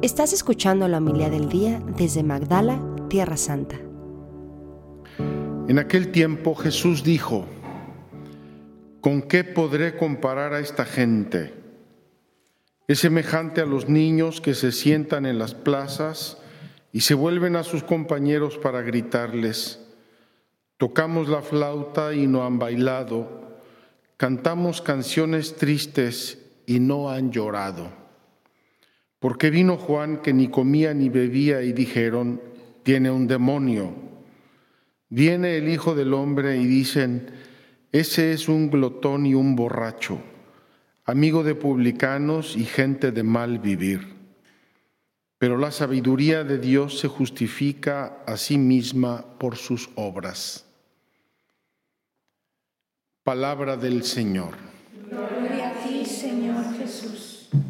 Estás escuchando la homilía del día desde Magdala, Tierra Santa. En aquel tiempo Jesús dijo: ¿con qué podré comparar a esta gente? Es semejante a los niños que se sientan en las plazas y se vuelven a sus compañeros para gritarles: tocamos la flauta y no han bailado, cantamos canciones tristes y no han llorado. Porque vino Juan, que ni comía ni bebía, y dijeron: tiene un demonio. Viene el Hijo del Hombre y dicen: ese es un glotón y un borracho, amigo de publicanos y gente de mal vivir. Pero la sabiduría de Dios se justifica a sí misma por sus obras. Palabra del Señor. Gloria a ti, Señor Jesús.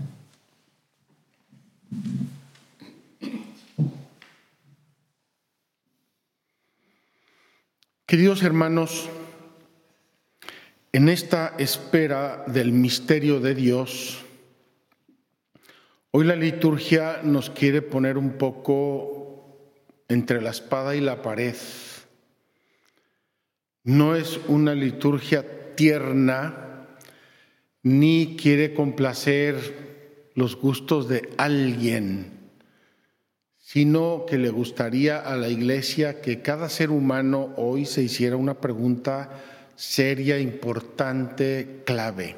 Queridos hermanos, en esta espera del misterio de Dios, hoy la liturgia nos quiere poner un poco entre la espada y la pared. No es una liturgia tierna, ni quiere complacer los gustos de alguien, sino que le gustaría a la Iglesia que cada ser humano hoy se hiciera una pregunta seria, importante, clave.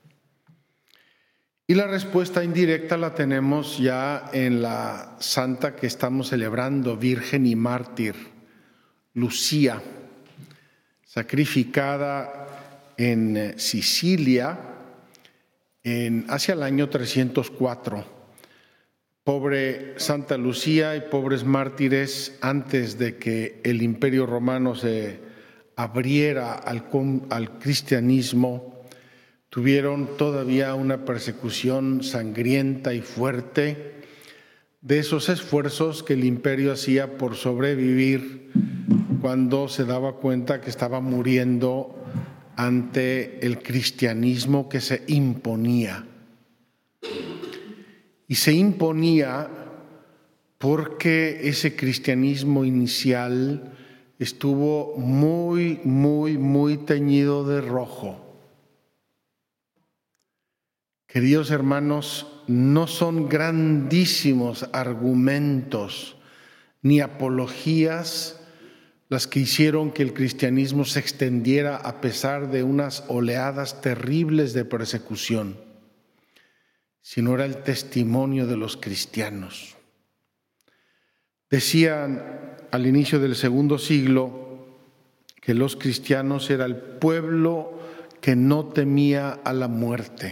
Y la respuesta indirecta la tenemos ya en la santa que estamos celebrando, virgen y mártir, Lucía, sacrificada en Sicilia hacia el año 304. Pobre Santa Lucía y pobres mártires, antes de que el Imperio Romano se abriera al cristianismo, tuvieron todavía una persecución sangrienta y fuerte de esos esfuerzos que el imperio hacía por sobrevivir cuando se daba cuenta que estaba muriendo ante el cristianismo que se imponía. Y se imponía porque ese cristianismo inicial estuvo muy teñido de rojo. Queridos hermanos, no son grandísimos argumentos ni apologías las que hicieron que el cristianismo se extendiera a pesar de unas oleadas terribles de persecución, sino era el testimonio de los cristianos. Decían al inicio del segundo siglo que los cristianos era el pueblo que no temía a la muerte.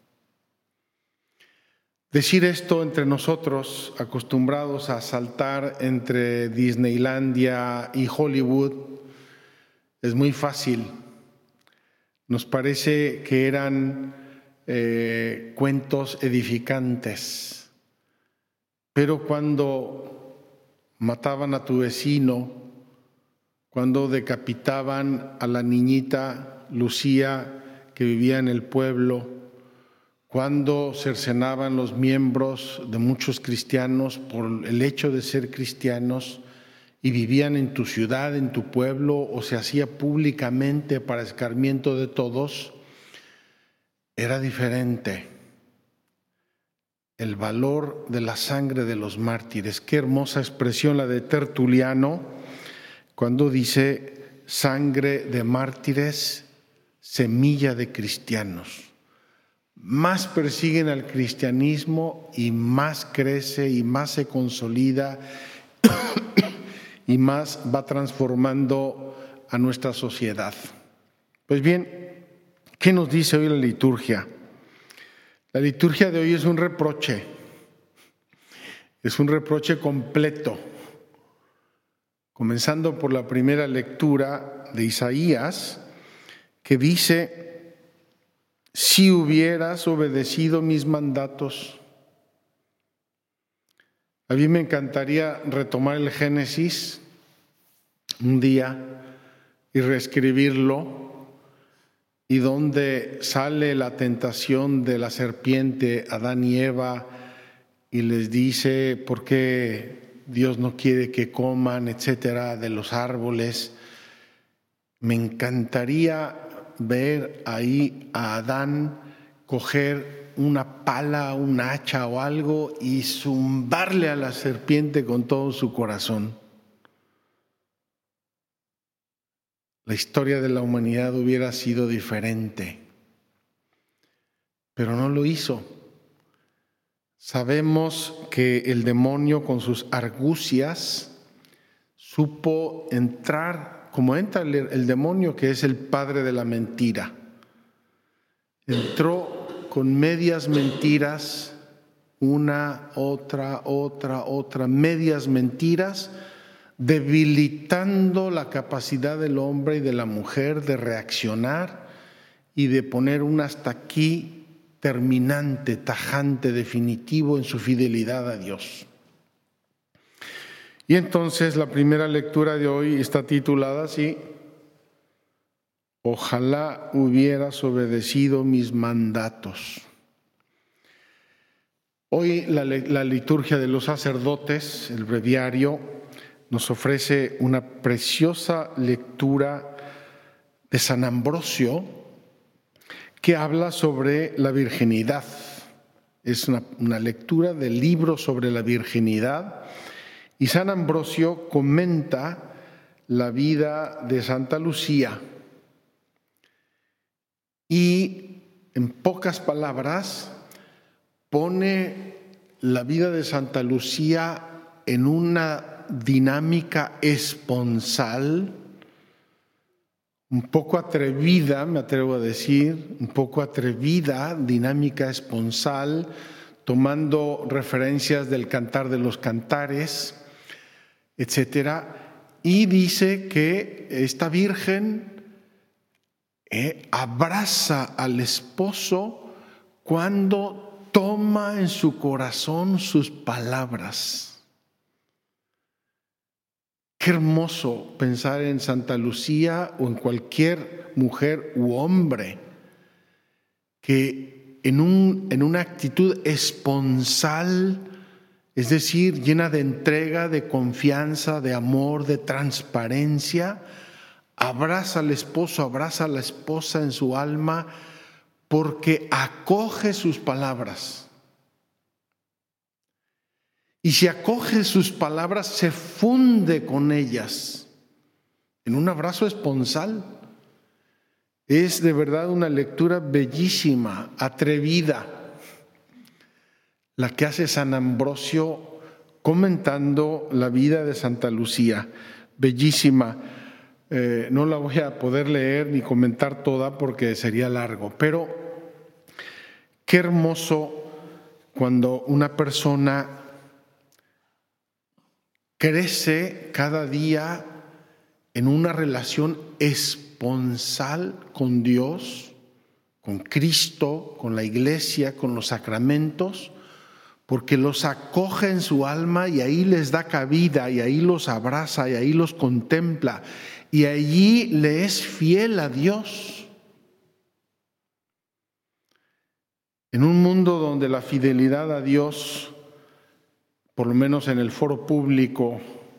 Decir esto entre nosotros, acostumbrados a saltar entre Disneylandia y Hollywood, es muy fácil. Nos parece que eran cuentos edificantes, pero cuando mataban a tu vecino, cuando decapitaban a la niñita Lucía que vivía en el pueblo, cuando cercenaban los miembros de muchos cristianos por el hecho de ser cristianos y vivían en tu ciudad, en tu pueblo, o se hacía públicamente para escarmiento de todos, era diferente. El valor de la sangre de los mártires. Qué hermosa expresión la de Tertuliano cuando dice: sangre de mártires, semilla de cristianos. Más persiguen al cristianismo y más crece y más se consolida y más va transformando a nuestra sociedad. Pues bien, ¿qué nos dice hoy la liturgia? La liturgia de hoy es un reproche completo, comenzando por la primera lectura de Isaías, que dice: si hubieras obedecido mis mandatos. A mí me encantaría retomar el Génesis un día y reescribirlo, y donde sale la tentación de la serpiente, Adán y Eva, y les dice por qué Dios no quiere que coman, etcétera, de los árboles. Me encantaría ver ahí a Adán coger una pala, un hacha o algo y zumbarle a la serpiente con todo su corazón. La historia de la humanidad hubiera sido diferente, pero no lo hizo. Sabemos que el demonio con sus argucias supo entrar, como entra el demonio que es el padre de la mentira. Entró con medias mentiras, una, otra, medias mentiras, debilitando la capacidad del hombre y de la mujer de reaccionar y de poner un hasta aquí terminante, tajante, definitivo en su fidelidad a Dios. Y entonces la primera lectura de hoy está titulada así: ojalá hubieras obedecido mis mandatos. Hoy la liturgia de los sacerdotes, el breviario, nos ofrece una preciosa lectura de San Ambrosio que habla sobre la virginidad. Es una lectura del libro sobre la virginidad y San Ambrosio comenta la vida de Santa Lucía. Y en pocas palabras pone la vida de Santa Lucía en una dinámica esponsal, un poco atrevida, me atrevo a decir, un poco atrevida, dinámica esponsal, tomando referencias del Cantar de los Cantares, etcétera, y dice que esta Virgen abraza al esposo cuando toma en su corazón sus palabras. Qué hermoso pensar en Santa Lucía o en cualquier mujer u hombre que en una actitud esponsal, es decir, llena de entrega, de confianza, de amor, de transparencia, abraza al esposo, abraza a la esposa en su alma porque acoge sus palabras. Y si acoge sus palabras, se funde con ellas en un abrazo esponsal. Es de verdad una lectura bellísima, atrevida, la que hace San Ambrosio comentando la vida de Santa Lucía. Bellísima. No la voy a poder leer ni comentar toda porque sería largo, pero qué hermoso cuando una persona crece cada día en una relación esponsal con Dios, con Cristo, con la Iglesia, con los sacramentos, porque los acoge en su alma y ahí les da cabida, y ahí los abraza, y ahí los contempla, y allí le es fiel a Dios. En un mundo donde la fidelidad a Dios, por lo menos en el foro público,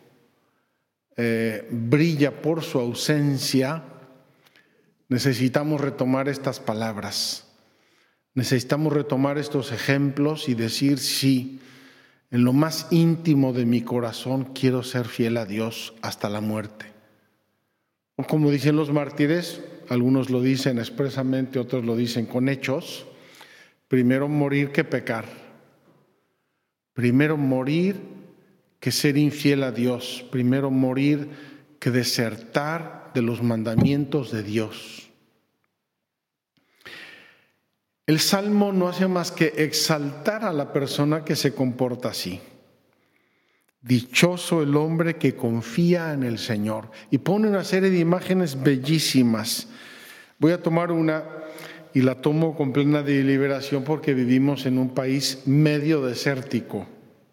brilla por su ausencia, necesitamos retomar estas palabras. Necesitamos retomar estos ejemplos y decir sí, en lo más íntimo de mi corazón quiero ser fiel a Dios hasta la muerte. O como dicen los mártires, algunos lo dicen expresamente, otros lo dicen con hechos: primero morir que pecar, primero morir que ser infiel a Dios, primero morir que desertar de los mandamientos de Dios. El Salmo no hace más que exaltar a la persona que se comporta así. Dichoso el hombre que confía en el Señor. Y pone una serie de imágenes bellísimas. Voy a tomar una y la tomo con plena deliberación porque vivimos en un país medio desértico.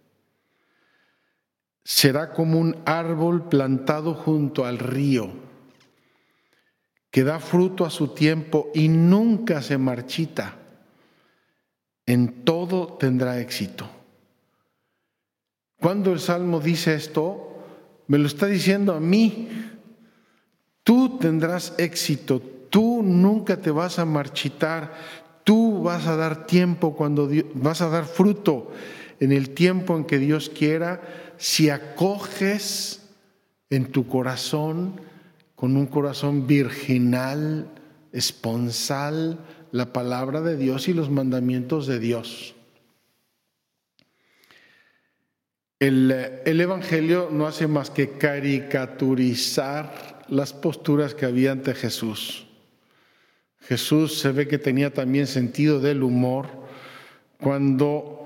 Será como un árbol plantado junto al río, que da fruto a su tiempo y nunca se marchita. En todo tendrá éxito. Cuando el Salmo dice esto, me lo está diciendo a mí. Tú tendrás éxito, tú nunca te vas a marchitar, tú vas a dar tiempo vas a dar fruto en el tiempo en que Dios quiera, si acoges en tu corazón, con un corazón virginal, esponsal, la palabra de Dios y los mandamientos de Dios. El Evangelio no hace más que caricaturizar las posturas que había ante Jesús. Jesús se ve que tenía también sentido del humor cuando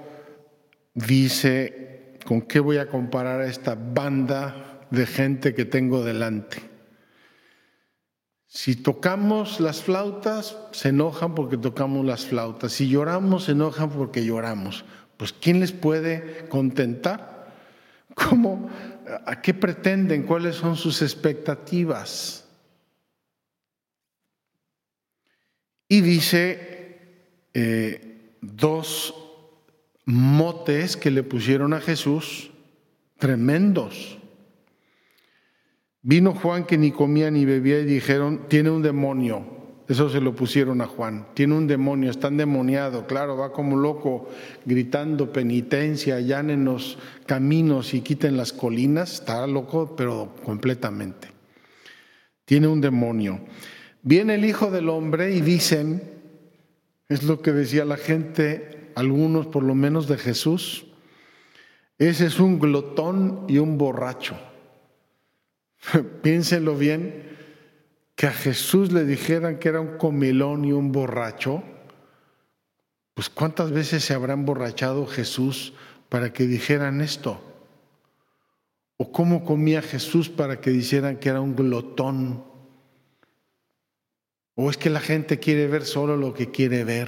dice: ¿con qué voy a comparar a esta banda de gente que tengo delante? Si tocamos las flautas, se enojan porque tocamos las flautas. Si lloramos, se enojan porque lloramos. Pues ¿quién les puede contentar? ¿Cómo? ¿A qué pretenden? ¿Cuáles son sus expectativas? Y dice dos motes que le pusieron a Jesús, tremendos. Vino Juan, que ni comía ni bebía, y dijeron: tiene un demonio. Eso se lo pusieron a Juan. Tiene un demonio, está endemoniado. Claro, va como loco gritando penitencia, allanen los caminos y quiten las colinas. Está loco, pero completamente. Tiene un demonio. Viene el Hijo del Hombre y dicen, es lo que decía la gente, algunos por lo menos de Jesús: ese es un glotón y un borracho. Piénsenlo bien. Que a Jesús le dijeran que era un comilón y un borracho, pues ¿cuántas veces se habrá emborrachado Jesús para que dijeran esto? ¿O cómo comía Jesús para que dijeran que era un glotón? ¿O es que la gente quiere ver solo lo que quiere ver?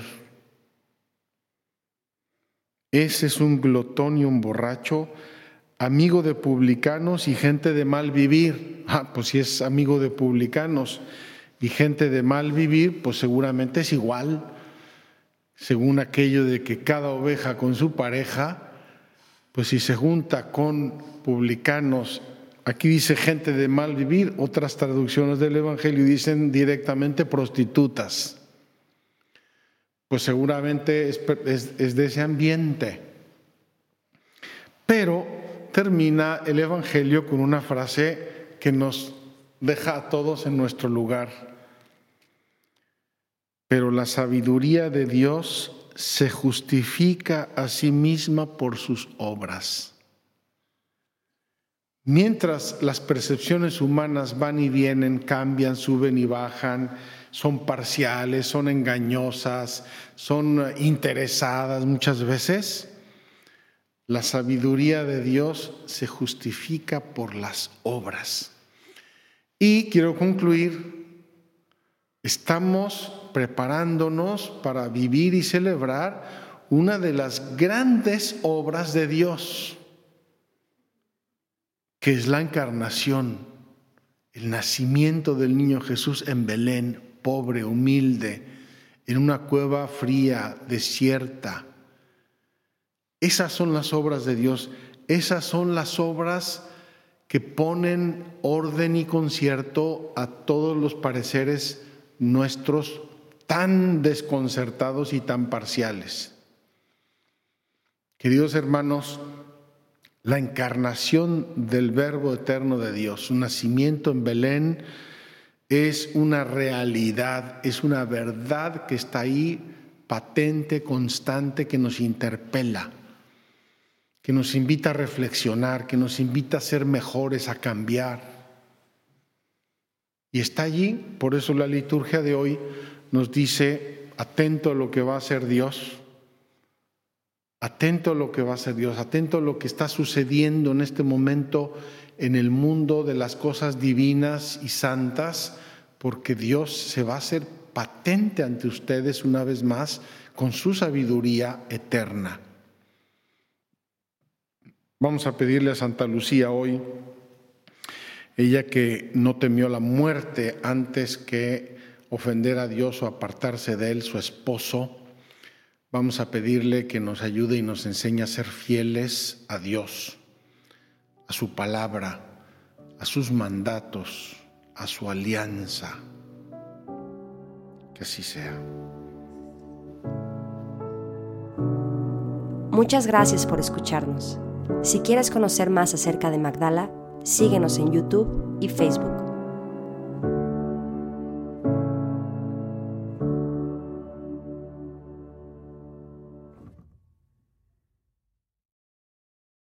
Ese es un glotón y un borracho, amigo de publicanos y gente de mal vivir. Pues si es amigo de publicanos y gente de mal vivir, pues seguramente es igual, según aquello de que cada oveja con su pareja. Pues si se junta con publicanos, aquí dice gente de mal vivir, otras traducciones del Evangelio dicen directamente prostitutas. Pues seguramente es de ese ambiente. Pero termina el Evangelio con una frase que nos deja a todos en nuestro lugar. Pero la sabiduría de Dios se justifica a sí misma por sus obras. Mientras las percepciones humanas van y vienen, cambian, suben y bajan, son parciales, son engañosas, son interesadas muchas veces, la sabiduría de Dios se justifica por las obras. Y quiero concluir, estamos preparándonos para vivir y celebrar una de las grandes obras de Dios, que es la encarnación, el nacimiento del niño Jesús en Belén, pobre, humilde, en una cueva fría, desierta. Esas son las obras de Dios, esas son las obras que ponen orden y concierto a todos los pareceres nuestros tan desconcertados y tan parciales. Queridos hermanos, la encarnación del Verbo eterno de Dios, su nacimiento en Belén, es una realidad, es una verdad que está ahí, patente, constante, que nos interpela, que nos invita a reflexionar, que nos invita a ser mejores, a cambiar. Y está allí, por eso la liturgia de hoy nos dice: atento a lo que va a hacer Dios, atento a lo que va a hacer Dios, atento a lo que está sucediendo en este momento en el mundo de las cosas divinas y santas, porque Dios se va a hacer patente ante ustedes una vez más con su sabiduría eterna. Vamos a pedirle a Santa Lucía hoy, ella que no temió la muerte antes que ofender a Dios o apartarse de Él, su esposo. Vamos a pedirle que nos ayude y nos enseñe a ser fieles a Dios, a su palabra, a sus mandatos, a su alianza. Que así sea. Muchas gracias por escucharnos. Si quieres conocer más acerca de Magdala, síguenos en YouTube y Facebook.